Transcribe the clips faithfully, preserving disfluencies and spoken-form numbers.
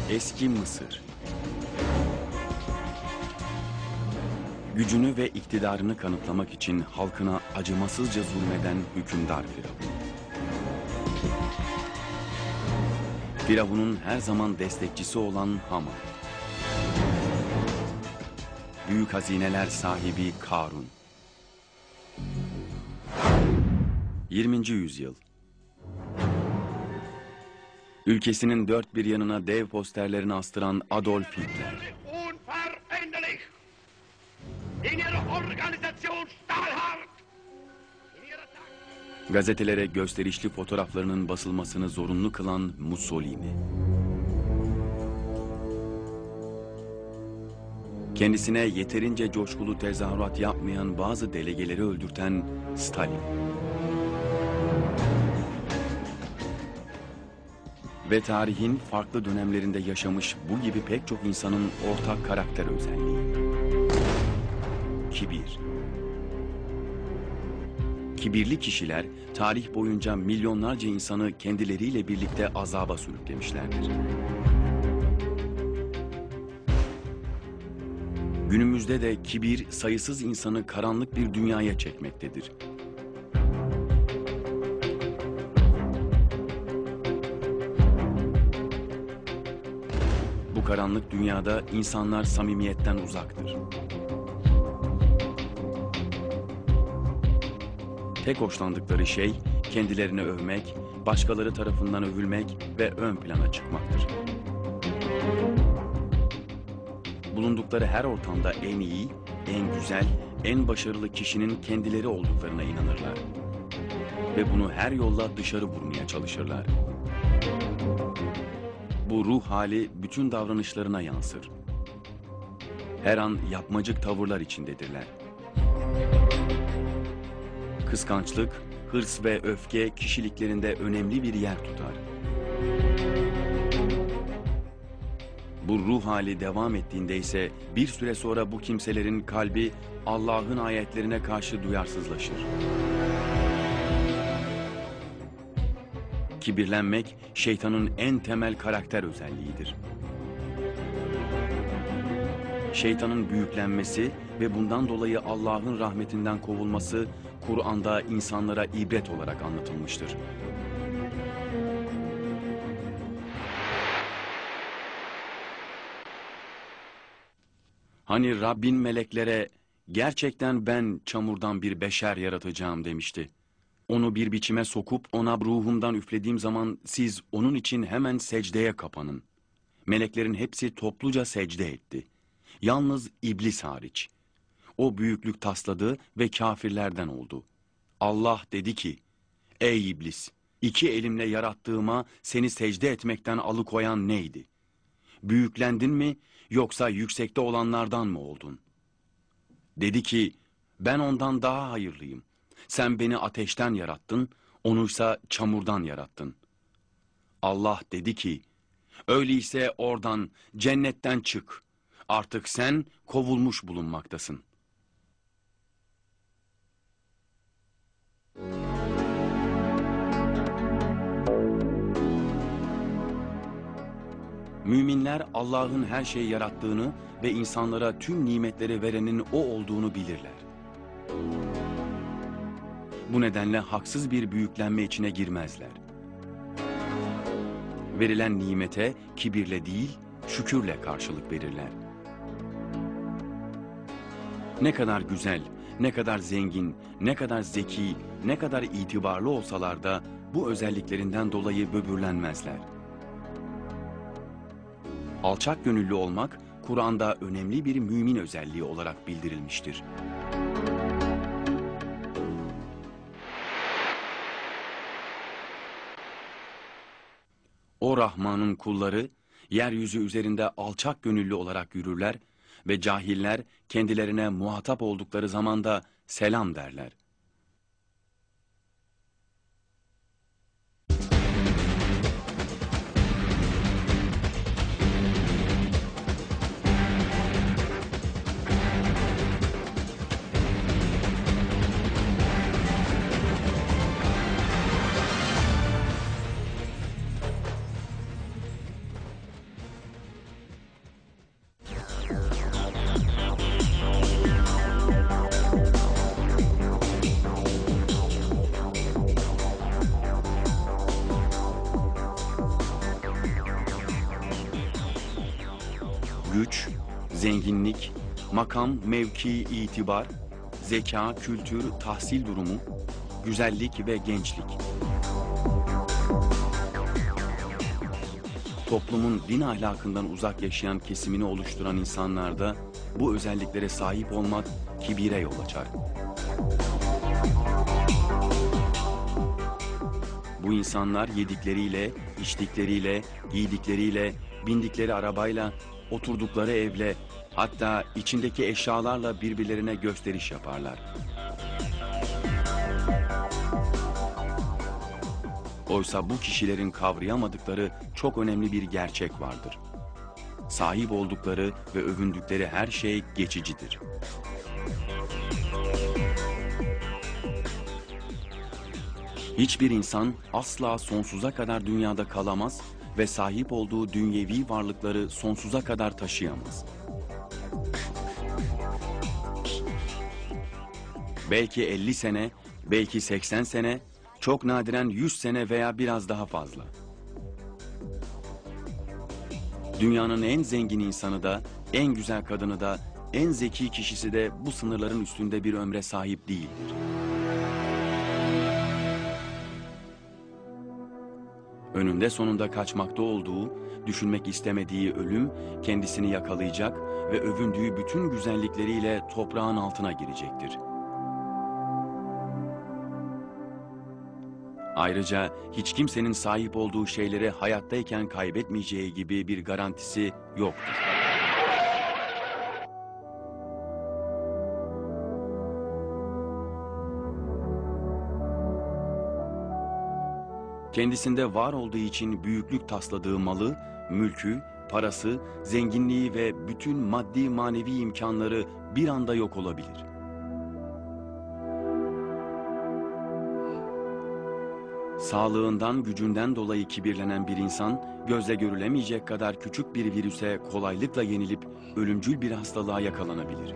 Eski Mısır. Gücünü ve iktidarını kanıtlamak için halkına acımasızca zulmeden hükümdar Firavun. Firavun'un her zaman destekçisi olan Haman. Büyük hazineler sahibi Karun. yirminci yüzyıl. Ülkesinin dört bir yanına dev posterlerini astıran Adolf Hitler. Gazetelere gösterişli fotoğraflarının basılmasını zorunlu kılan Mussolini. Kendisine yeterince coşkulu tezahürat yapmayan bazı delegeleri öldürten Stalin. Ve tarihin farklı dönemlerinde yaşamış bu gibi pek çok insanın ortak karakter özelliği. Kibir. Kibirli kişiler tarih boyunca milyonlarca insanı kendileriyle birlikte azaba sürüklemişlerdir. Günümüzde de kibir sayısız insanı karanlık bir dünyaya çekmektedir. Bu karanlık dünyada insanlar samimiyetten uzaktır. Tek hoşlandıkları şey kendilerini övmek, başkaları tarafından övülmek ve ön plana çıkmaktır. Bulundukları her ortamda en iyi, en güzel, en başarılı kişinin kendileri olduklarına inanırlar. Ve bunu her yolla dışarı vurmaya çalışırlar. Bu ruh hali bütün davranışlarına yansır. Her an yapmacık tavırlar içindedirler. Kıskançlık, hırs ve öfke kişiliklerinde önemli bir yer tutar. Bu ruh hali devam ettiğinde ise bir süre sonra bu kimselerin kalbi Allah'ın ayetlerine karşı duyarsızlaşır. Kibirlenmek şeytanın en temel karakter özelliğidir. Şeytanın büyüklenmesi ve bundan dolayı Allah'ın rahmetinden kovulması Kur'an'da insanlara ibret olarak anlatılmıştır. Hani Rabbin meleklere gerçekten ben çamurdan bir beşer yaratacağım demişti. Onu bir biçime sokup ona ruhumdan üflediğim zaman siz onun için hemen secdeye kapanın. Meleklerin hepsi topluca secde etti. Yalnız iblis hariç. O büyüklük tasladı ve kafirlerden oldu. Allah dedi ki, ey iblis, iki elimle yarattığıma seni secde etmekten alıkoyan neydi? Büyüklendin mi yoksa yüksekte olanlardan mı oldun? Dedi ki, ben ondan daha hayırlıyım. Sen beni ateşten yarattın, onuysa çamurdan yarattın. Allah dedi ki, öyleyse oradan, cennetten çık. Artık sen kovulmuş bulunmaktasın. Müminler Allah'ın her şeyi yarattığını ve insanlara tüm nimetleri verenin O olduğunu bilirler. Bu nedenle haksız bir büyüklenme içine girmezler. Verilen nimete kibirle değil, şükürle karşılık verirler. Ne kadar güzel, ne kadar zengin, ne kadar zeki, ne kadar itibarlı olsalar da bu özelliklerinden dolayı böbürlenmezler. Alçak gönüllü olmak, Kur'an'da önemli bir mümin özelliği olarak bildirilmiştir. O Rahman'ın kulları, yeryüzü üzerinde alçak gönüllü olarak yürürler ve cahiller kendilerine muhatap oldukları zaman da selam derler. güç, zenginlik, makam, mevki, itibar, zeka, kültür, tahsil durumu, güzellik ve gençlik. Toplumun din ahlakından uzak yaşayan kesimini oluşturan insanlarda bu özelliklere sahip olmak kibire yol açar. Bu insanlar yedikleriyle, içtikleriyle, giydikleriyle, bindikleri arabayla, oturdukları evle, hatta içindeki eşyalarla birbirlerine gösteriş yaparlar. Oysa bu kişilerin kavrayamadıkları çok önemli bir gerçek vardır. Sahip oldukları ve övündükleri her şey geçicidir. Hiçbir insan asla sonsuza kadar dünyada kalamaz ve sahip olduğu dünyevi varlıkları sonsuza kadar taşıyamaz. Belki elli sene, belki seksen sene, çok nadiren yüz sene veya biraz daha fazla. Dünyanın en zengin insanı da, en güzel kadını da, en zeki kişisi de bu sınırların üstünde bir ömre sahip değildir. Önünde sonunda kaçmakta olduğu, düşünmek istemediği ölüm kendisini yakalayacak ve övündüğü bütün güzellikleriyle toprağın altına girecektir. Ayrıca hiç kimsenin sahip olduğu şeyleri hayattayken kaybetmeyeceği gibi bir garantisi yoktur. Kendisinde var olduğu için büyüklük tasladığı malı, mülkü, parası, zenginliği ve bütün maddi manevi imkanları bir anda yok olabilir. Sağlığından, gücünden dolayı kibirlenen bir insan, gözle görülemeyecek kadar küçük bir virüse kolaylıkla yenilip ölümcül bir hastalığa yakalanabilir.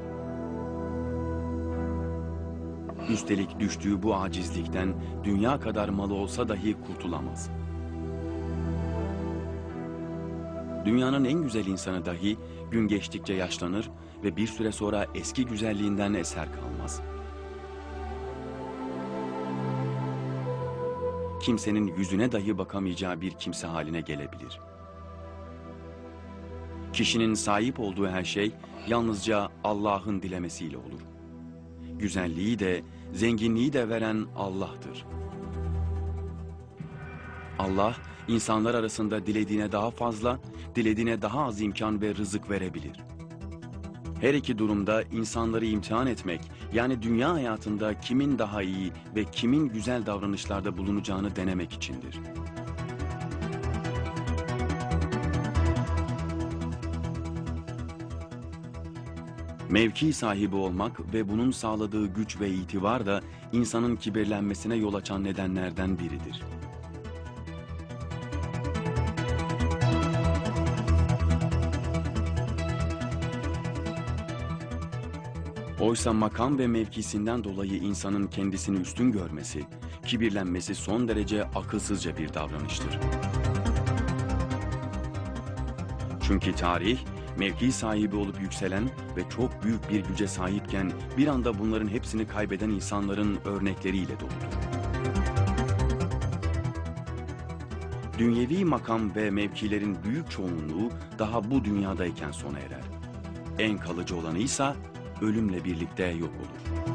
Üstelik düştüğü bu acizlikten dünya kadar malı olsa dahi kurtulamaz. Dünyanın en güzel insanı dahi gün geçtikçe yaşlanır ve bir süre sonra eski güzelliğinden eser kalmaz. Kimsenin yüzüne dahi bakamayacağı bir kimse haline gelebilir. Kişinin sahip olduğu her şey yalnızca Allah'ın dilemesiyle olur. Güzelliği de, zenginliği de veren Allah'tır. Allah, insanlar arasında dilediğine daha fazla, dilediğine daha az imkan ve rızık verebilir. Her iki durumda insanları imtihan etmek, yani dünya hayatında kimin daha iyi ve kimin güzel davranışlarda bulunacağını denemek içindir. Mevki sahibi olmak ve bunun sağladığı güç ve itibar da insanın kibirlenmesine yol açan nedenlerden biridir. Oysa makam ve mevkisinden dolayı insanın kendisini üstün görmesi, kibirlenmesi son derece akılsızca bir davranıştır. Çünkü tarih, mevki sahibi olup yükselen ve çok büyük bir güce sahipken bir anda bunların hepsini kaybeden insanların örnekleriyle doludur. Dünyevi makam ve mevkilerin büyük çoğunluğu daha bu dünyadayken sona erer. En kalıcı olanı ise ölümle birlikte yok olur.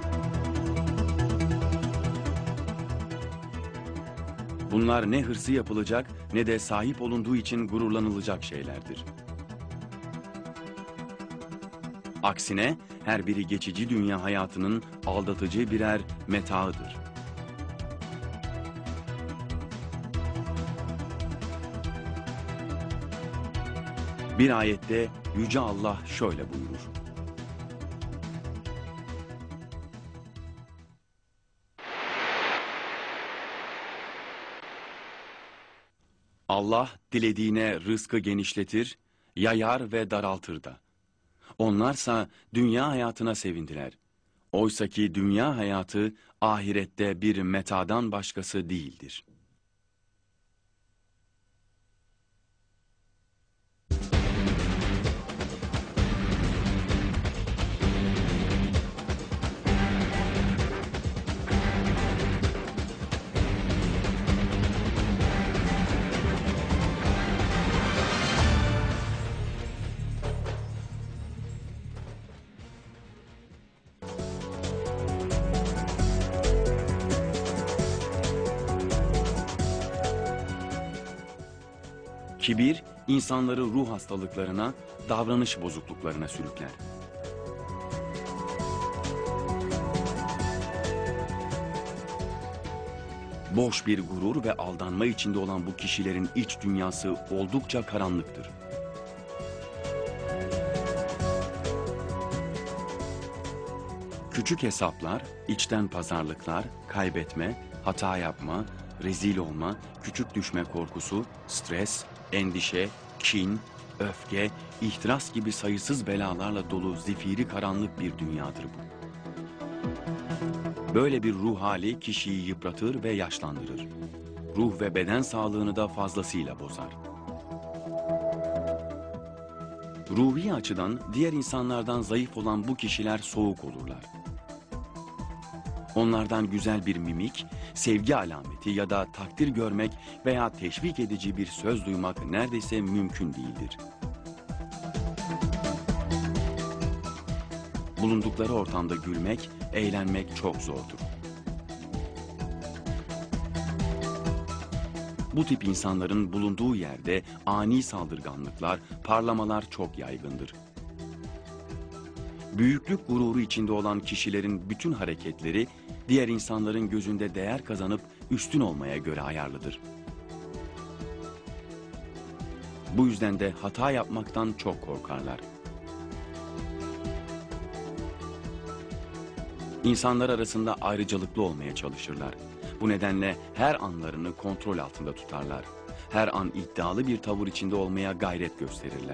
Bunlar ne hırsı yapılacak ne de sahip olunduğu için gururlanılacak şeylerdir. Aksine her biri geçici dünya hayatının aldatıcı birer metaıdır. Bir ayette Yüce Allah şöyle buyurur. Allah dilediğine rızkı genişletir, yayar ve daraltır da. Onlarsa dünya hayatına sevindiler. Oysaki dünya hayatı ahirette bir metadan başkası değildir. Kibir, insanları ruh hastalıklarına, davranış bozukluklarına sürükler. Boş bir gurur ve aldanma içinde olan bu kişilerin iç dünyası oldukça karanlıktır. Küçük hesaplar, içten pazarlıklar, kaybetme, hata yapma, rezil olma, küçük düşme korkusu, stres, endişe, kin, öfke, ihtiras gibi sayısız belalarla dolu zifiri karanlık bir dünyadır bu. Böyle bir ruh hali kişiyi yıpratır ve yaşlandırır. Ruh ve beden sağlığını da fazlasıyla bozar. Ruhi açıdan diğer insanlardan zayıf olan bu kişiler soğuk olurlar. Onlardan güzel bir mimik, sevgi alameti ya da takdir görmek veya teşvik edici bir söz duymak neredeyse mümkün değildir. Bulundukları ortamda gülmek, eğlenmek çok zordur. Bu tip insanların bulunduğu yerde ani saldırganlıklar, parlamalar çok yaygındır. Büyüklük gururu içinde olan kişilerin bütün hareketleri diğer insanların gözünde değer kazanıp üstün olmaya göre ayarlıdır. Bu yüzden de hata yapmaktan çok korkarlar. İnsanlar arasında ayrıcalıklı olmaya çalışırlar. Bu nedenle her anlarını kontrol altında tutarlar. Her an iddialı bir tavır içinde olmaya gayret gösterirler.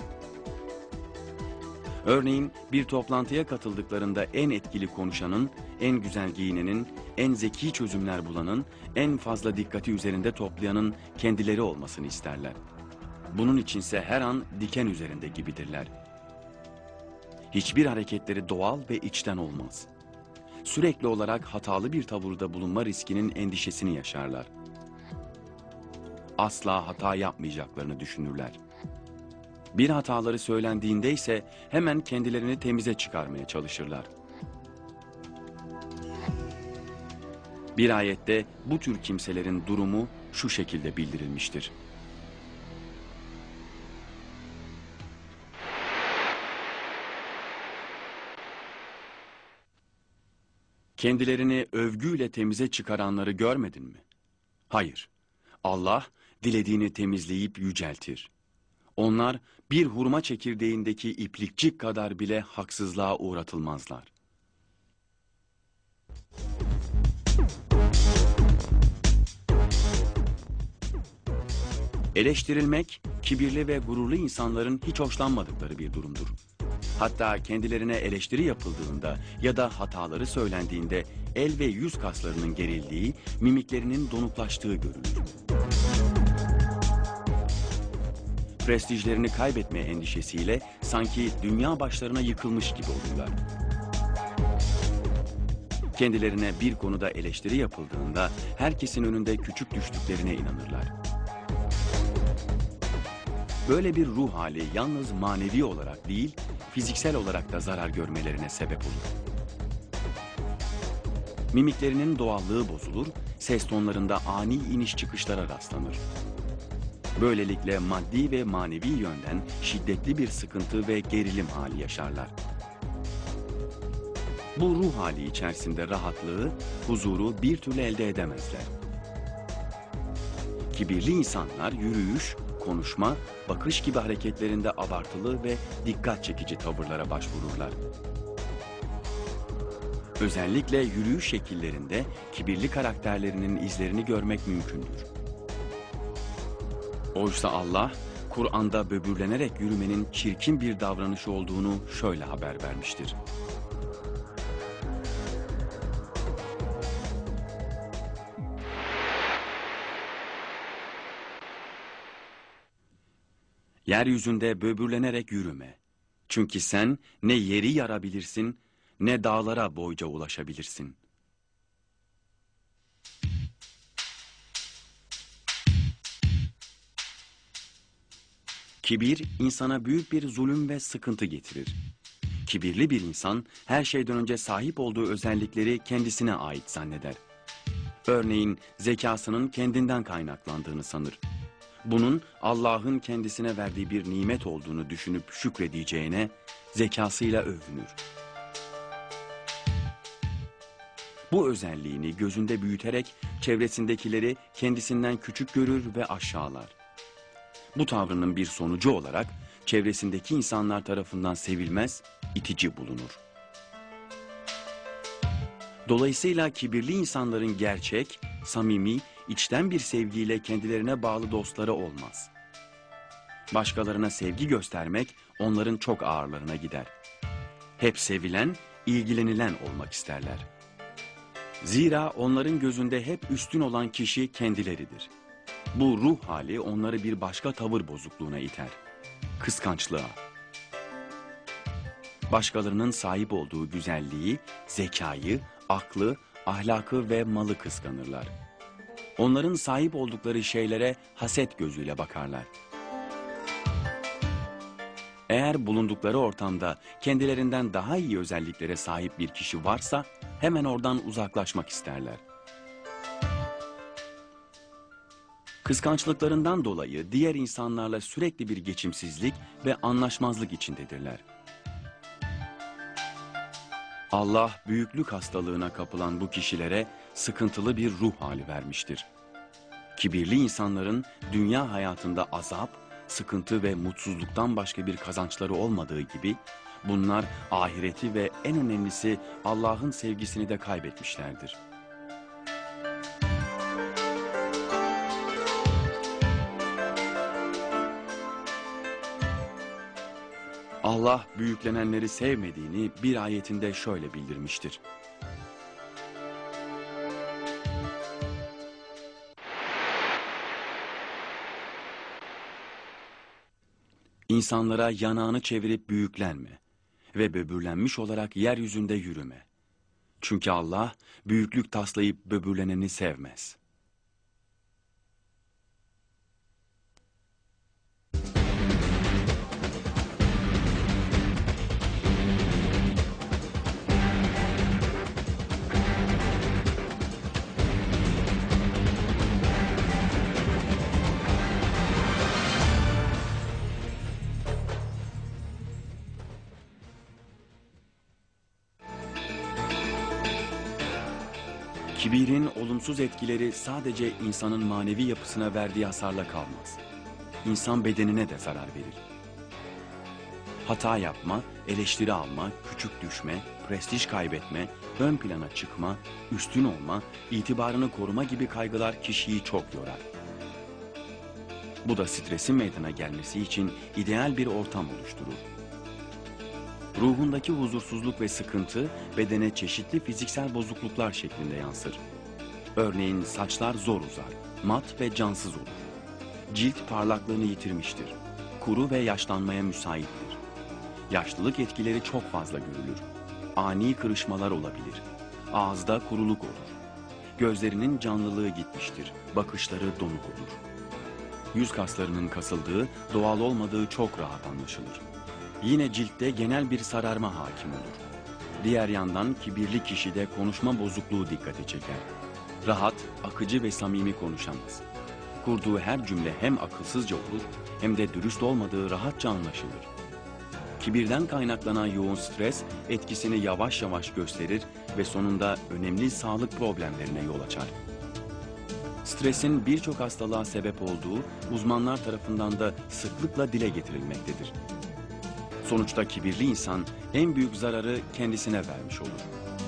Örneğin bir toplantıya katıldıklarında en etkili konuşanın, en güzel giyinenin, en zeki çözümler bulanın, en fazla dikkati üzerinde toplayanın kendileri olmasını isterler. Bunun içinse her an diken üzerinde gibidirler. Hiçbir hareketleri doğal ve içten olmaz. Sürekli olarak hatalı bir tavırda bulunma riskinin endişesini yaşarlar. Asla hata yapmayacaklarını düşünürler. Bir hataları söylendiğinde ise hemen kendilerini temize çıkarmaya çalışırlar. Bir ayette bu tür kimselerin durumu şu şekilde bildirilmiştir. Kendilerini övgüyle temize çıkaranları görmedin mi? Hayır. Allah dilediğini temizleyip yüceltir. Onlar bir hurma çekirdeğindeki iplikçik kadar bile haksızlığa uğratılmazlar. Eleştirilmek, kibirli ve gururlu insanların hiç hoşlanmadıkları bir durumdur. Hatta kendilerine eleştiri yapıldığında ya da hataları söylendiğinde el ve yüz kaslarının gerildiği, mimiklerinin donuklaştığı görülür. Prestijlerini kaybetme endişesiyle sanki dünya başlarına yıkılmış gibi olurlar. Kendilerine bir konuda eleştiri yapıldığında herkesin önünde küçük düştüklerine inanırlar. Böyle bir ruh hali yalnız manevi olarak değil, fiziksel olarak da zarar görmelerine sebep olur. Mimiklerinin doğallığı bozulur, ses tonlarında ani iniş çıkışlara rastlanır. Böylelikle maddi ve manevi yönden şiddetli bir sıkıntı ve gerilim hali yaşarlar. Bu ruh hali içerisinde rahatlığı, huzuru bir türlü elde edemezler. Kibirli insanlar yürüyüş, konuşma, bakış gibi hareketlerinde abartılı ve dikkat çekici tavırlara başvururlar. Özellikle yürüyüş şekillerinde kibirli karakterlerinin izlerini görmek mümkündür. Oysa Allah, Kur'an'da böbürlenerek yürümenin çirkin bir davranış olduğunu şöyle haber vermiştir. Yeryüzünde böbürlenerek yürüme. Çünkü sen ne yeri yarabilirsin, ne dağlara boyca ulaşabilirsin. Kibir, insana büyük bir zulüm ve sıkıntı getirir. Kibirli bir insan, her şeyden önce sahip olduğu özellikleri kendisine ait zanneder. Örneğin, zekasının kendinden kaynaklandığını sanır. Bunun Allah'ın kendisine verdiği bir nimet olduğunu düşünüp şükredeceğine zekasıyla övünür. Bu özelliğini gözünde büyüterek çevresindekileri kendisinden küçük görür ve aşağılar. Bu tavrının bir sonucu olarak çevresindeki insanlar tarafından sevilmez, itici bulunur. Dolayısıyla kibirli insanların gerçek, samimi, içten bir sevgiyle kendilerine bağlı dostları olmaz. Başkalarına sevgi göstermek onların çok ağırlarına gider. Hep sevilen, ilgilenilen olmak isterler. Zira onların gözünde hep üstün olan kişi kendileridir. Bu ruh hali onları bir başka tavır bozukluğuna iter. Kıskançlığa. Başkalarının sahip olduğu güzelliği, zekayı, aklı, ahlakı ve malı kıskanırlar. Onların sahip oldukları şeylere haset gözüyle bakarlar. Eğer bulundukları ortamda kendilerinden daha iyi özelliklere sahip bir kişi varsa hemen oradan uzaklaşmak isterler. Kıskançlıklarından dolayı diğer insanlarla sürekli bir geçimsizlik ve anlaşmazlık içindedirler. Allah büyüklük hastalığına kapılan bu kişilere sıkıntılı bir ruh hali vermiştir. Kibirli insanların dünya hayatında azap, sıkıntı ve mutsuzluktan başka bir kazançları olmadığı gibi, bunlar ahireti ve en önemlisi Allah'ın sevgisini de kaybetmişlerdir. Allah büyüklenenleri sevmediğini bir ayetinde şöyle bildirmiştir. İnsanlara yanağını çevirip büyüklenme ve böbürlenmiş olarak yeryüzünde yürüme. Çünkü Allah büyüklük taslayıp böbürleneni sevmez. Kibirin olumsuz etkileri sadece insanın manevi yapısına verdiği hasarla kalmaz. İnsan bedenine de zarar verir. Hata yapma, eleştiri alma, küçük düşme, prestij kaybetme, ön plana çıkma, üstün olma, itibarını koruma gibi kaygılar kişiyi çok yorar. Bu da stresin meydana gelmesi için ideal bir ortam oluşturur. Ruhundaki huzursuzluk ve sıkıntı bedene çeşitli fiziksel bozukluklar şeklinde yansır. Örneğin saçlar zor uzar, mat ve cansız olur. Cilt parlaklığını yitirmiştir. Kuru ve yaşlanmaya müsaittir. Yaşlılık etkileri çok fazla görülür. Ani kırışmalar olabilir. Ağızda kuruluk olur. Gözlerinin canlılığı gitmiştir. Bakışları donuk olur. Yüz kaslarının kasıldığı, doğal olmadığı çok rahat anlaşılır. Yine ciltte genel bir sararma hakim olur. Diğer yandan kibirli kişide konuşma bozukluğu dikkati çeker. Rahat, akıcı ve samimi konuşamaz. Kurduğu her cümle hem akılsızca olur hem de dürüst olmadığı rahatça anlaşılır. Kibirden kaynaklanan yoğun stres etkisini yavaş yavaş gösterir ve sonunda önemli sağlık problemlerine yol açar. Stresin birçok hastalığa sebep olduğu uzmanlar tarafından da sıklıkla dile getirilmektedir. Sonuçta kibirli insan en büyük zararı kendisine vermiş olur.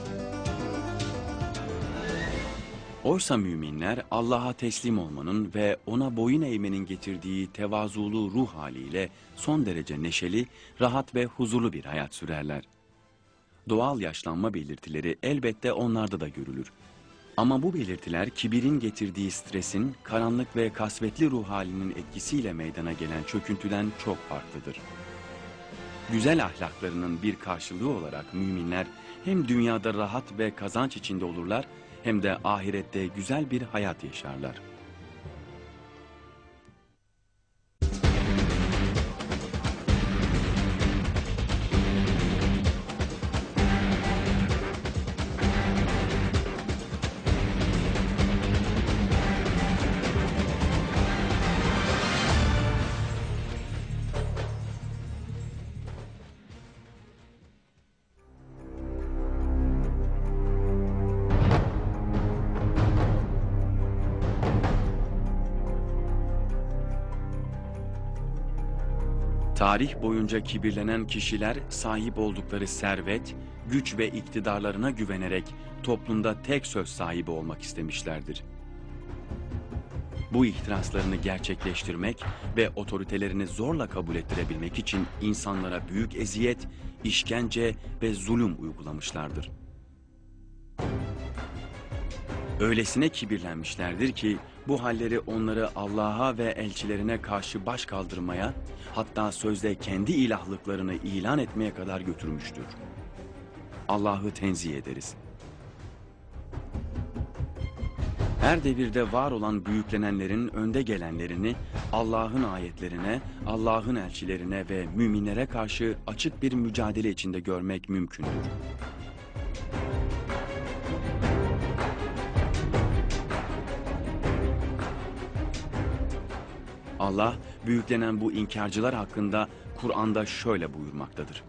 Oysa müminler Allah'a teslim olmanın ve ona boyun eğmenin getirdiği tevazulu ruh haliyle son derece neşeli, rahat ve huzurlu bir hayat sürerler. Doğal yaşlanma belirtileri elbette onlarda da görülür. Ama bu belirtiler kibirin getirdiği stresin, karanlık ve kasvetli ruh halinin etkisiyle meydana gelen çöküntüden çok farklıdır. Güzel ahlaklarının bir karşılığı olarak müminler hem dünyada rahat ve kazanç içinde olurlar hem de ahirette güzel bir hayat yaşarlar. Tarih boyunca kibirlenen kişiler sahip oldukları servet, güç ve iktidarlarına güvenerek toplumda tek söz sahibi olmak istemişlerdir. Bu ihtiraslarını gerçekleştirmek ve otoritelerini zorla kabul ettirebilmek için insanlara büyük eziyet, işkence ve zulüm uygulamışlardır. Öylesine kibirlenmişlerdir ki bu halleri onları Allah'a ve elçilerine karşı baş kaldırmaya, hatta sözde kendi ilahlıklarını ilan etmeye kadar götürmüştür. Allah'ı tenzih ederiz. Her devirde var olan büyüklenenlerin önde gelenlerini Allah'ın ayetlerine, Allah'ın elçilerine ve müminlere karşı açık bir mücadele içinde görmek mümkündür. Allah, büyüklenen bu inkarcılar hakkında Kur'an'da şöyle buyurmaktadır.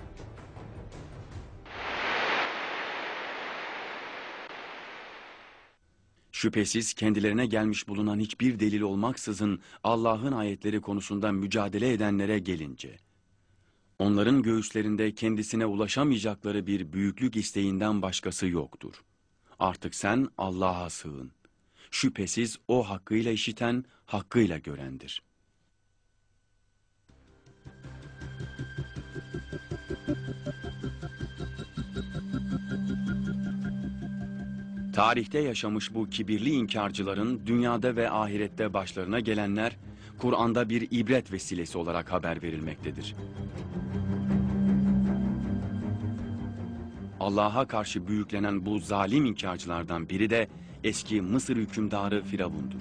Şüphesiz kendilerine gelmiş bulunan hiçbir delil olmaksızın Allah'ın ayetleri konusunda mücadele edenlere gelince, onların göğüslerinde kendisine ulaşamayacakları bir büyüklük isteğinden başkası yoktur. Artık sen Allah'a sığın. Şüphesiz O hakkıyla işiten, hakkıyla görendir. Tarihte yaşamış bu kibirli inkarcıların dünyada ve ahirette başlarına gelenler, Kur'an'da bir ibret vesilesi olarak haber verilmektedir. Allah'a karşı büyüklenen bu zalim inkarcılardan biri de eski Mısır hükümdarı Firavun'dur.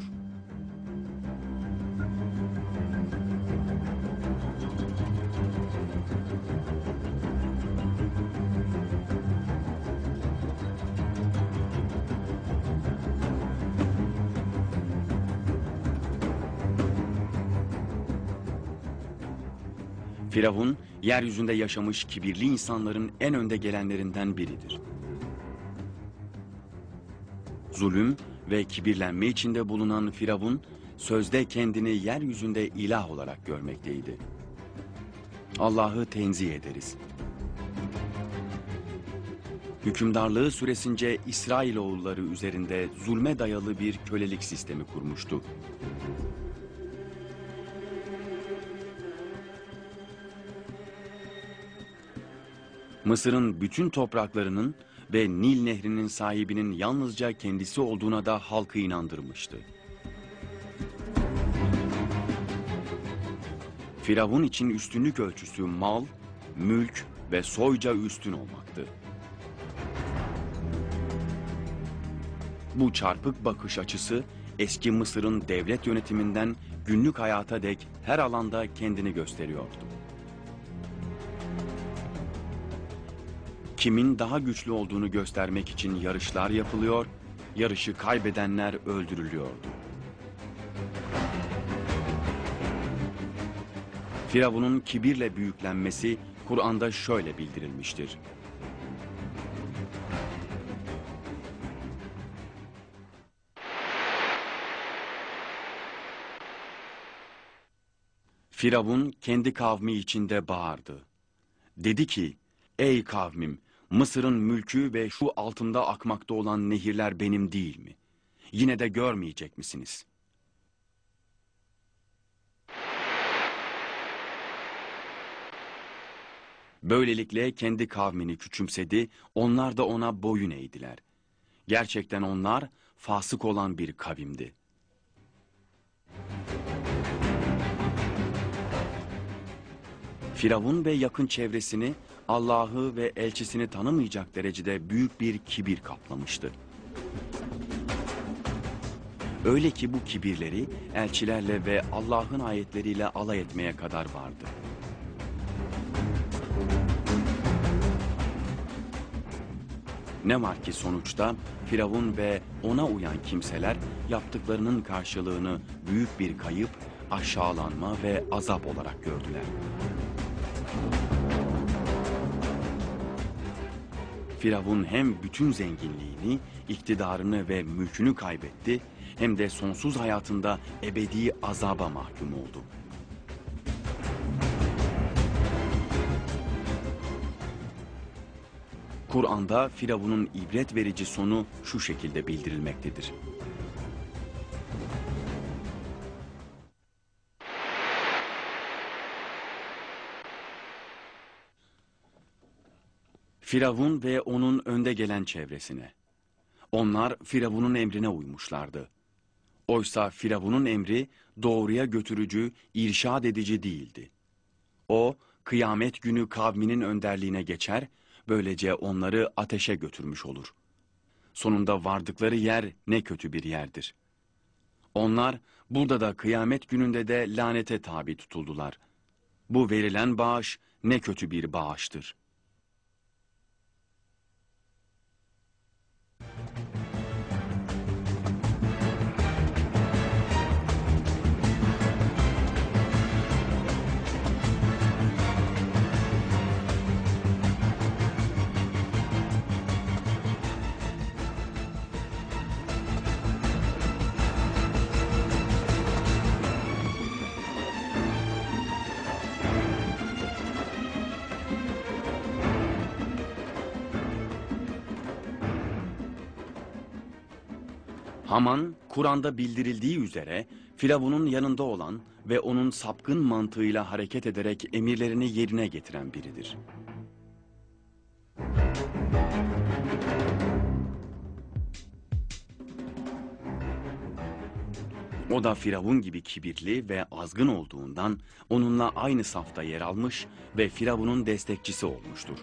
Firavun, yeryüzünde yaşamış kibirli insanların en önde gelenlerinden biridir. Zulüm ve kibirlenme içinde bulunan Firavun, sözde kendini yeryüzünde ilah olarak görmekteydi. Allah'ı tenzih ederiz. Hükümdarlığı süresince İsrailoğulları üzerinde zulme dayalı bir kölelik sistemi kurmuştu. Mısır'ın bütün topraklarının ve Nil Nehri'nin sahibinin yalnızca kendisi olduğuna da halkı inandırmıştı. Firavun için üstünlük ölçüsü mal, mülk ve soyca üstün olmaktı. Bu çarpık bakış açısı eski Mısır'ın devlet yönetiminden günlük hayata dek her alanda kendini gösteriyordu. Kimin daha güçlü olduğunu göstermek için yarışlar yapılıyor, yarışı kaybedenler öldürülüyordu. Firavun'un kibirle büyüklenmesi Kur'an'da şöyle bildirilmiştir. Firavun kendi kavmi içinde bağırdı. Dedi ki, ey kavmim, Mısır'ın mülkü ve şu altında akmakta olan nehirler benim değil mi? Yine de görmeyecek misiniz? Böylelikle kendi kavmini küçümsedi, onlar da ona boyun eğdiler. Gerçekten onlar fasık olan bir kavimdi. Firavun ve yakın çevresini Allah'ı ve elçisini tanımayacak derecede büyük bir kibir kaplamıştı. Öyle ki bu kibirleri elçilerle ve Allah'ın ayetleriyle alay etmeye kadar vardı. Ne var ki sonuçta Firavun ve ona uyan kimseler yaptıklarının karşılığını büyük bir kayıp, aşağılanma ve azap olarak gördüler. Firavun hem bütün zenginliğini, iktidarını ve mülkünü kaybetti, hem de sonsuz hayatında ebedi azaba mahkum oldu. Kur'an'da Firavun'un ibret verici sonu şu şekilde bildirilmektedir. Firavun ve onun önde gelen çevresine. Onlar Firavun'un emrine uymuşlardı. Oysa Firavun'un emri doğruya götürücü, irşad edici değildi. O, kıyamet günü kavminin önderliğine geçer, böylece onları ateşe götürmüş olur. Sonunda vardıkları yer ne kötü bir yerdir. Onlar burada da kıyamet gününde de lanete tabi tutuldular. Bu verilen bağış ne kötü bir bağıştır. Haman, Kur'an'da bildirildiği üzere Firavun'un yanında olan ve onun sapkın mantığıyla hareket ederek emirlerini yerine getiren biridir. O da Firavun gibi kibirli ve azgın olduğundan onunla aynı safta yer almış ve Firavun'un destekçisi olmuştur.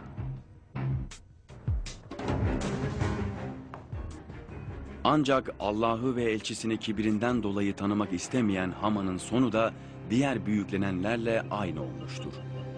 Ancak Allah'ı ve elçisini kibirinden dolayı tanımak istemeyen Haman'ın sonu da diğer büyüklenenlerle aynı olmuştur.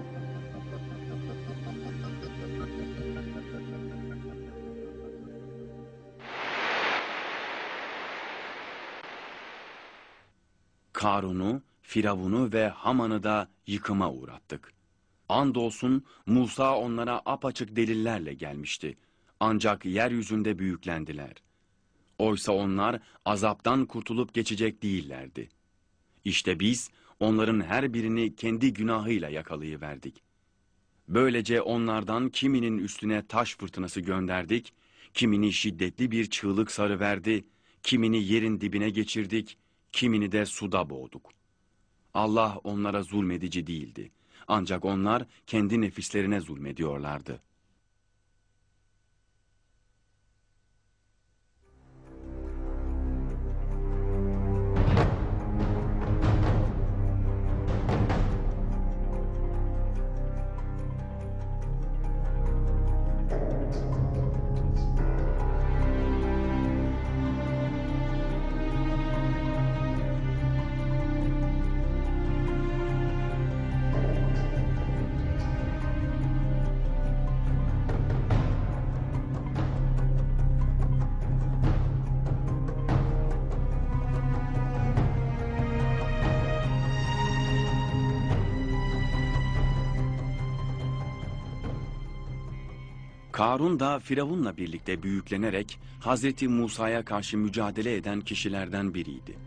Karun'u, Firavun'u ve Haman'ı da yıkıma uğrattık. Andolsun Musa onlara apaçık delillerle gelmişti. Ancak yeryüzünde büyüklendiler. Oysa onlar azaptan kurtulup geçecek değillerdi. İşte biz onların her birini kendi günahıyla yakalayıverdik. Böylece onlardan kiminin üstüne taş fırtınası gönderdik, kimini şiddetli bir çığlık sarıverdi, kimini yerin dibine geçirdik, kimini de suda boğduk. Allah onlara zulmedici değildi. Ancak onlar kendi nefislerine zulmediyorlardı. Karun da Firavun'la birlikte büyüklenerek Hazreti Musa'ya karşı mücadele eden kişilerden biriydi.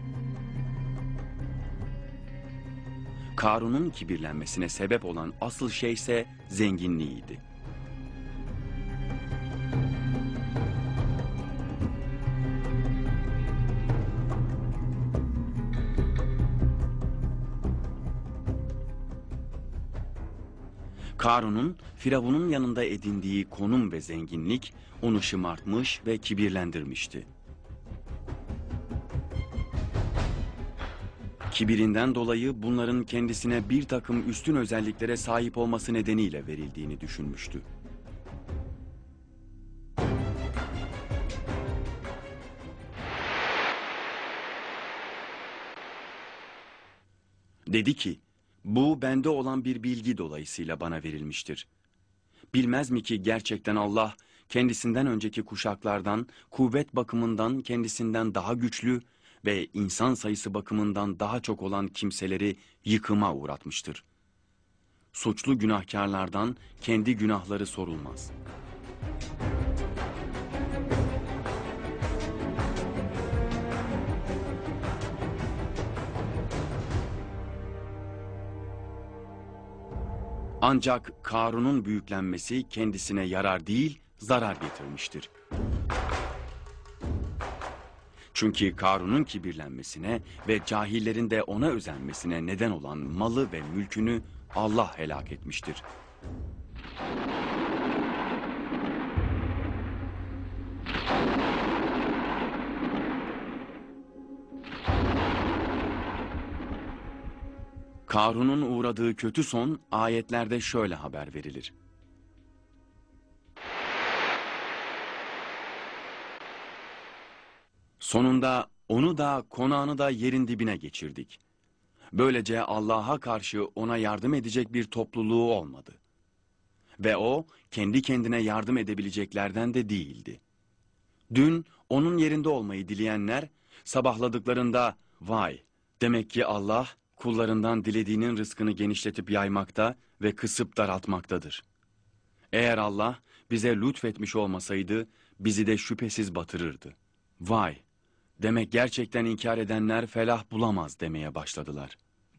Karun'un kibirlenmesine sebep olan asıl şey ise zenginliğiydi. Karun'un Firavun'un yanında edindiği konum ve zenginlik onu şımartmış ve kibirlendirmişti. Kibirinden dolayı bunların kendisine bir takım üstün özelliklere sahip olması nedeniyle verildiğini düşünmüştü. Dedi ki, bu bende olan bir bilgi dolayısıyla bana verilmiştir. Bilmez mi ki gerçekten Allah kendisinden önceki kuşaklardan kuvvet bakımından kendisinden daha güçlü ve insan sayısı bakımından daha çok olan kimseleri yıkıma uğratmıştır. Suçlu günahkarlardan kendi günahları sorulmaz. Ancak Karun'un büyüklenmesi kendisine yarar değil, zarar getirmiştir. Çünkü Karun'un kibirlenmesine ve cahillerin de ona özenmesine neden olan malı ve mülkünü Allah helak etmiştir. Karun'un uğradığı kötü son ayetlerde şöyle haber verilir. Sonunda onu da konağını da yerin dibine geçirdik. Böylece Allah'a karşı ona yardım edecek bir topluluğu olmadı. Ve o kendi kendine yardım edebileceklerden de değildi. Dün onun yerinde olmayı dileyenler sabahladıklarında vay demek ki Allah kullarından dilediğinin rızkını genişletip yaymakta ve kısıp daraltmaktadır. Eğer Allah bize lütfetmiş olmasaydı bizi de şüphesiz batırırdı. Vay! Demek gerçekten inkar edenler felah bulamaz demeye başladılar.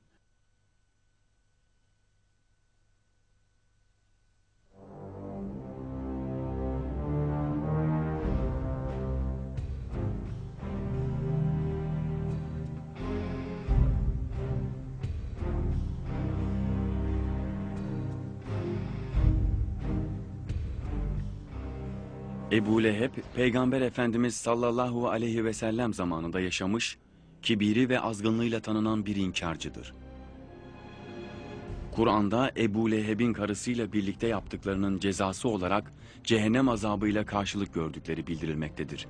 Ebu Leheb, Peygamber Efendimiz sallallahu aleyhi ve sellem zamanında yaşamış, kibiri ve azgınlığıyla tanınan bir inkarcıdır. Kur'an'da Ebu Leheb'in karısıyla birlikte yaptıklarının cezası olarak cehennem azabıyla karşılık gördükleri bildirilmektedir.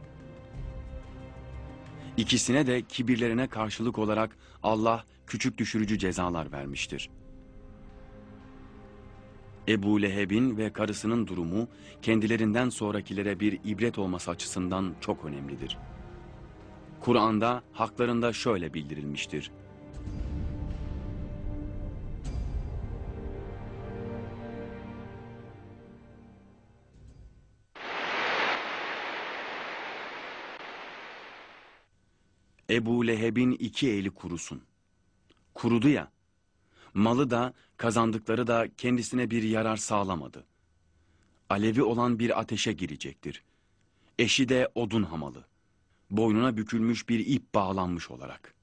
İkisine de kibirlerine karşılık olarak Allah küçük düşürücü cezalar vermiştir. Ebu Leheb'in ve karısının durumu kendilerinden sonrakilere bir ibret olması açısından çok önemlidir. Kur'an'da haklarında şöyle bildirilmiştir. Ebu Leheb'in iki eli kurusun. Kurudu ya, malı da kazandıkları da kendisine bir yarar sağlamadı. Alevi olan bir ateşe girecektir. Eşi de odun hamalı. Boynuna bükülmüş bir ip bağlanmış olarak.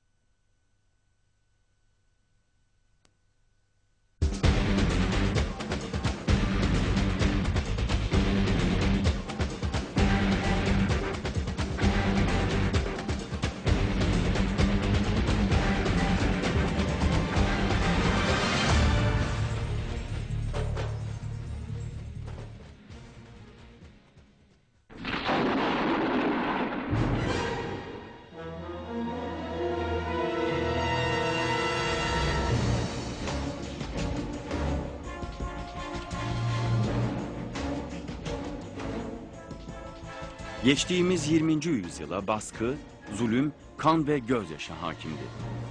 Geçtiğimiz yirminci yüzyıla baskı, zulüm, kan ve gözyaşı hakimdi.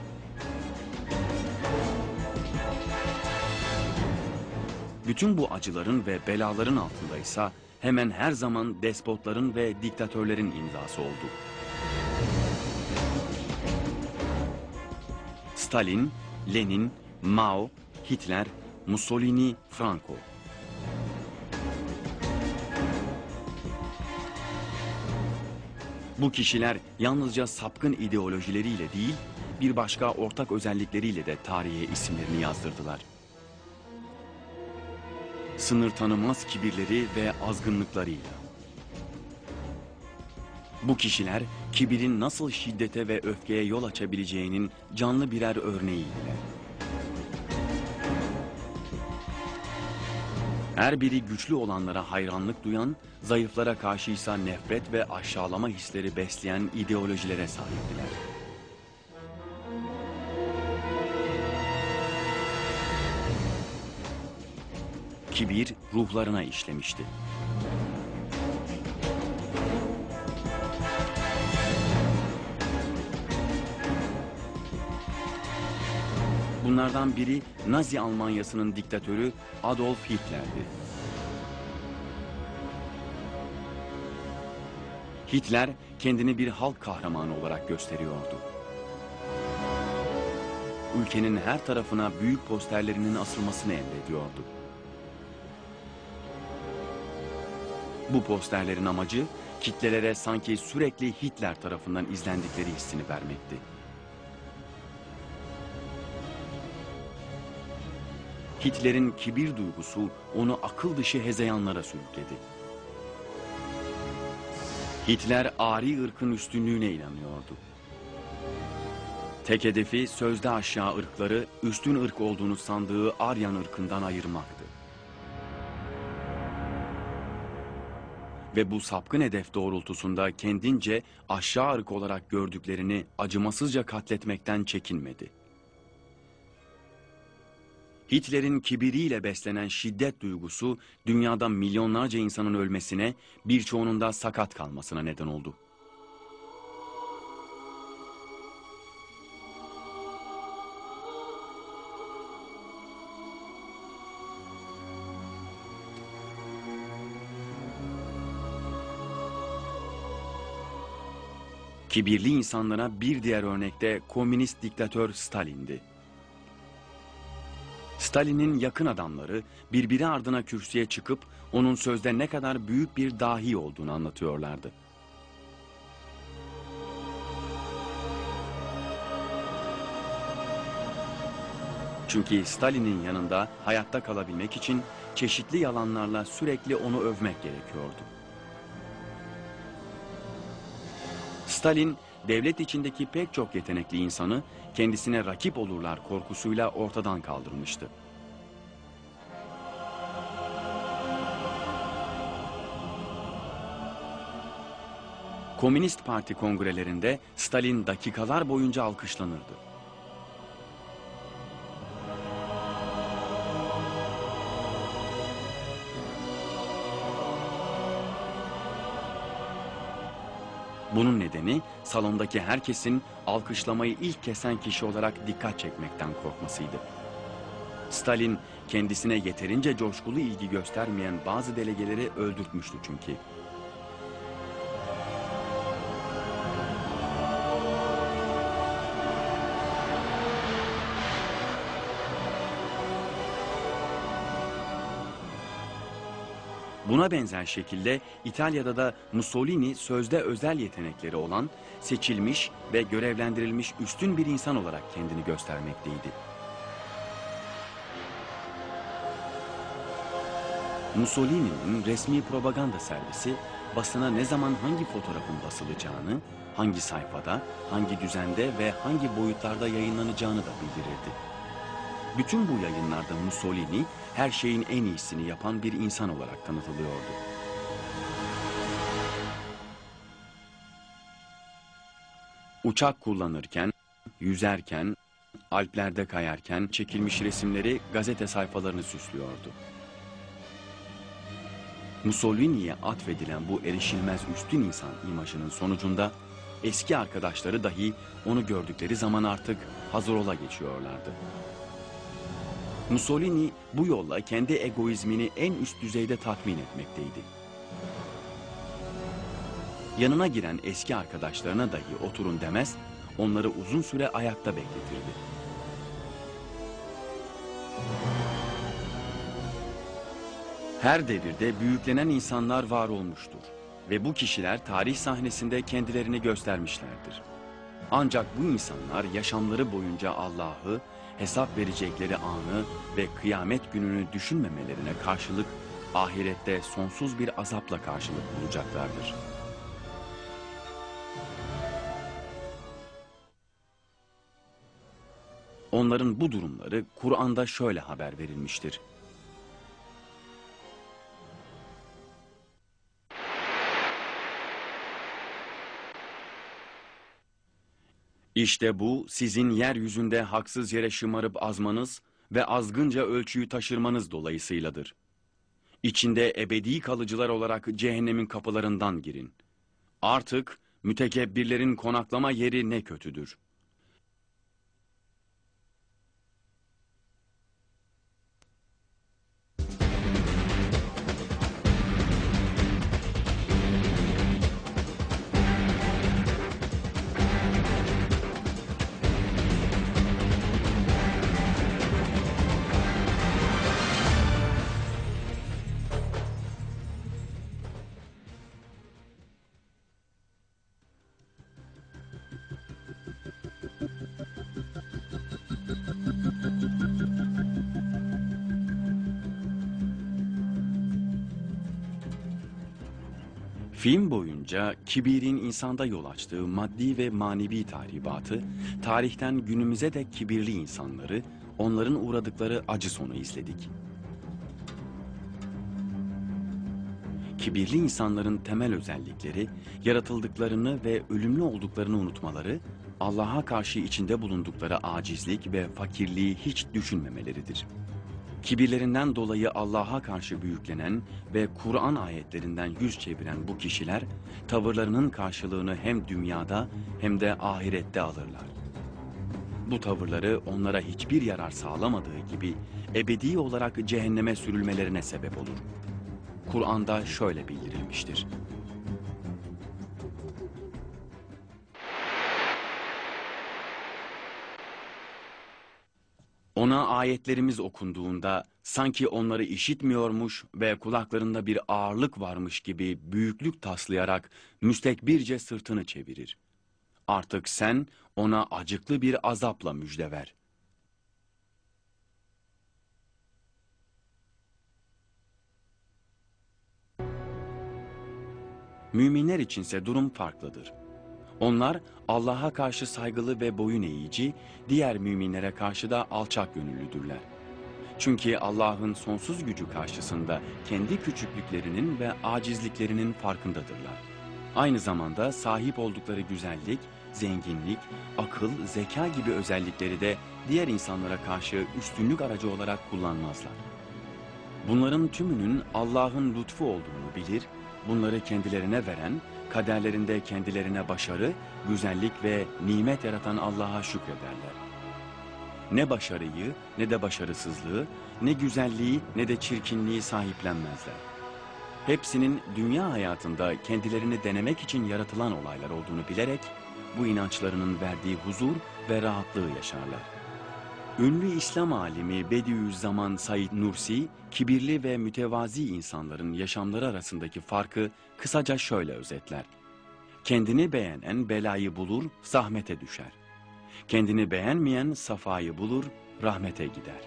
Bütün bu acıların ve belaların altındaysa hemen her zaman despotların ve diktatörlerin imzası oldu. Stalin, Lenin, Mao, Hitler, Mussolini, Franco. Bu kişiler yalnızca sapkın ideolojileriyle değil, bir başka ortak özellikleriyle de tarihe isimlerini yazdırdılar. Sınır tanımaz kibirleri ve azgınlıklarıyla. Bu kişiler kibirin nasıl şiddete ve öfkeye yol açabileceğinin canlı birer örneğiydiler. Her biri güçlü olanlara hayranlık duyan, zayıflara karşıysa nefret ve aşağılama hisleri besleyen ideolojilere sahiptiler. Kibir ruhlarına işlemişti. Bunlardan biri Nazi Almanyası'nın diktatörü Adolf Hitler'di. Hitler kendini bir halk kahramanı olarak gösteriyordu. ülkenin her tarafına büyük posterlerinin asılmasını emrediyordu. Bu posterlerin amacı kitlelere sanki sürekli Hitler tarafından izlendikleri hissini vermekti. Hitler'in kibir duygusu onu akıl dışı hezeyanlara sürükledi. Hitler Ari ırkın üstünlüğüne inanıyordu. Tek hedefi sözde aşağı ırkları üstün ırk olduğunu sandığı Aryan ırkından ayırmaktı. Ve bu sapkın hedef doğrultusunda kendince aşağı ırk olarak gördüklerini acımasızca katletmekten çekinmedi. Hitler'in kibiriyle beslenen şiddet duygusu dünyada milyonlarca insanın ölmesine, birçoğunun da sakat kalmasına neden oldu. Kibirli insanlara bir diğer örnekte komünist diktatör Stalin'di. Stalin'in yakın adamları birbiri ardına kürsüye çıkıp onun sözde ne kadar büyük bir dahi olduğunu anlatıyorlardı. Çünkü Stalin'in yanında hayatta kalabilmek için çeşitli yalanlarla sürekli onu övmek gerekiyordu. Stalin, devlet içindeki pek çok yetenekli insanı kendisine rakip olurlar korkusuyla ortadan kaldırmıştı. Komünist Parti kongrelerinde Stalin dakikalar boyunca alkışlanırdı. Bunun nedeni salondaki herkesin alkışlamayı ilk kesen kişi olarak dikkat çekmekten korkmasıydı. Stalin kendisine yeterince coşkulu ilgi göstermeyen bazı delegeleri öldürtmüştü çünkü. Buna benzer şekilde İtalya'da da Mussolini sözde özel yetenekleri olan, seçilmiş ve görevlendirilmiş üstün bir insan olarak kendini göstermekteydi. Mussolini'nin resmi propaganda servisi basına ne zaman hangi fotoğrafın basılacağını, hangi sayfada, hangi düzende ve hangi boyutlarda yayınlanacağını da bildirirdi. Bütün bu yayınlarda Mussolini her şeyin en iyisini yapan bir insan olarak tanıtılıyordu. Uçak kullanırken, yüzerken, Alplerde kayarken çekilmiş resimleri gazete sayfalarını süslüyordu. Mussolini'ye atfedilen bu erişilmez üstün insan imajının sonucunda eski arkadaşları dahi onu gördükleri zaman artık hazır ola geçiyorlardı. Mussolini bu yolla kendi egoizmini en üst düzeyde tatmin etmekteydi. Yanına giren eski arkadaşlarına dahi oturun demez, onları uzun süre ayakta bekletirdi. Her devirde büyüklenen insanlar var olmuştur ve bu kişiler tarih sahnesinde kendilerini göstermişlerdir. Ancak bu insanlar yaşamları boyunca Allah'ı, hesap verecekleri anı ve kıyamet gününü düşünmemelerine karşılık ahirette sonsuz bir azapla karşılık bulacaklardır. Onların bu durumları Kur'an'da şöyle haber verilmiştir. İşte bu sizin yeryüzünde haksız yere şımarıp azmanız ve azgınca ölçüyü taşırmanız dolayısıyladır. İçinde ebedi kalıcılar olarak cehennemin kapılarından girin. Artık mütekebbirlerin konaklama yeri ne kötüdür. Film boyunca kibirin insanda yol açtığı maddi ve manevi tahribatı, tarihten günümüze de kibirli insanları, onların uğradıkları acı sonu izledik. Kibirli insanların temel özellikleri, yaratıldıklarını ve ölümlü olduklarını unutmaları, Allah'a karşı içinde bulundukları acizlik ve fakirliği hiç düşünmemeleridir. Kibirlerinden dolayı Allah'a karşı büyüklenen ve Kur'an ayetlerinden yüz çeviren bu kişiler, tavırlarının karşılığını hem dünyada hem de ahirette alırlar. Bu tavırları onlara hiçbir yarar sağlamadığı gibi ebedi olarak cehenneme sürülmelerine sebep olur. Kur'an'da şöyle bildirilmiştir. Ona ayetlerimiz okunduğunda sanki onları işitmiyormuş ve kulaklarında bir ağırlık varmış gibi büyüklük taslayarak müstekbirce sırtını çevirir. Artık sen ona acıklı bir azapla müjde ver. Müminler içinse durum farklıdır. Onlar Allah'a karşı saygılı ve boyun eğici, diğer müminlere karşı da alçak gönüllüdürler. Çünkü Allah'ın sonsuz gücü karşısında kendi küçüklüklerinin ve acizliklerinin farkındadırlar. Aynı zamanda sahip oldukları güzellik, zenginlik, akıl, zeka gibi özellikleri de diğer insanlara karşı üstünlük aracı olarak kullanmazlar. Bunların tümünün Allah'ın lütfu olduğunu bilir, bunları kendilerine veren, kaderlerinde kendilerine başarı, güzellik ve nimet yaratan Allah'a şükrederler. Ne başarıyı, ne de başarısızlığı, ne güzelliği, ne de çirkinliği sahiplenmezler. Hepsinin dünya hayatında kendilerini denemek için yaratılan olaylar olduğunu bilerek, bu inançlarının verdiği huzur ve rahatlığı yaşarlar. Ünlü İslam alimi Bediüzzaman Said Nursi, kibirli ve mütevazi insanların yaşamları arasındaki farkı kısaca şöyle özetler. Kendini beğenen belayı bulur, zahmete düşer. Kendini beğenmeyen safayı bulur, rahmete gider.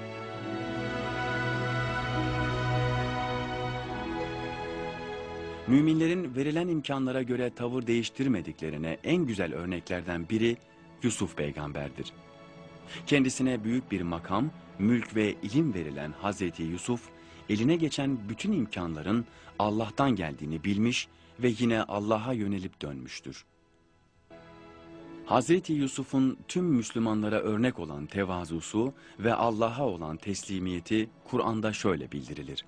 Müminlerin verilen imkanlara göre tavır değiştirmediklerine en güzel örneklerden biri Yusuf peygamberdir. Kendisine büyük bir makam, mülk ve ilim verilen Hazreti Yusuf, eline geçen bütün imkanların Allah'tan geldiğini bilmiş ve yine Allah'a yönelip dönmüştür. Hazreti Yusuf'un tüm Müslümanlara örnek olan tevazusu ve Allah'a olan teslimiyeti Kur'an'da şöyle bildirilir.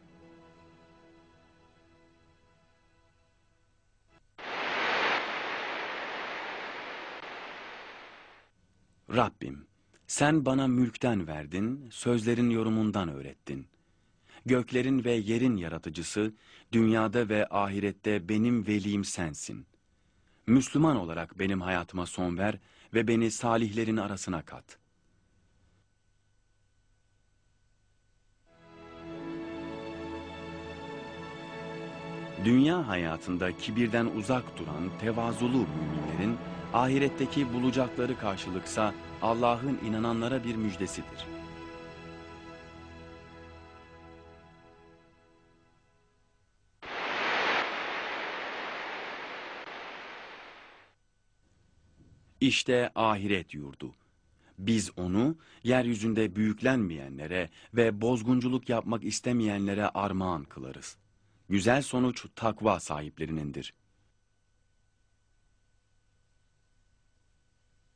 Rabbim, sen bana mülkten verdin, sözlerin yorumundan öğrettin. Göklerin ve yerin yaratıcısı, dünyada ve ahirette benim velim sensin. Müslüman olarak benim hayatıma son ver ve beni salihlerin arasına kat. Dünya hayatında kibirden uzak duran tevazulu müminlerin, ahiretteki bulacakları karşılıksa Allah'ın inananlara bir müjdesidir. İşte ahiret yurdu. Biz onu yeryüzünde büyüklenmeyenlere ve bozgunculuk yapmak istemeyenlere armağan kılarız. Güzel sonuç takva sahiplerinindir.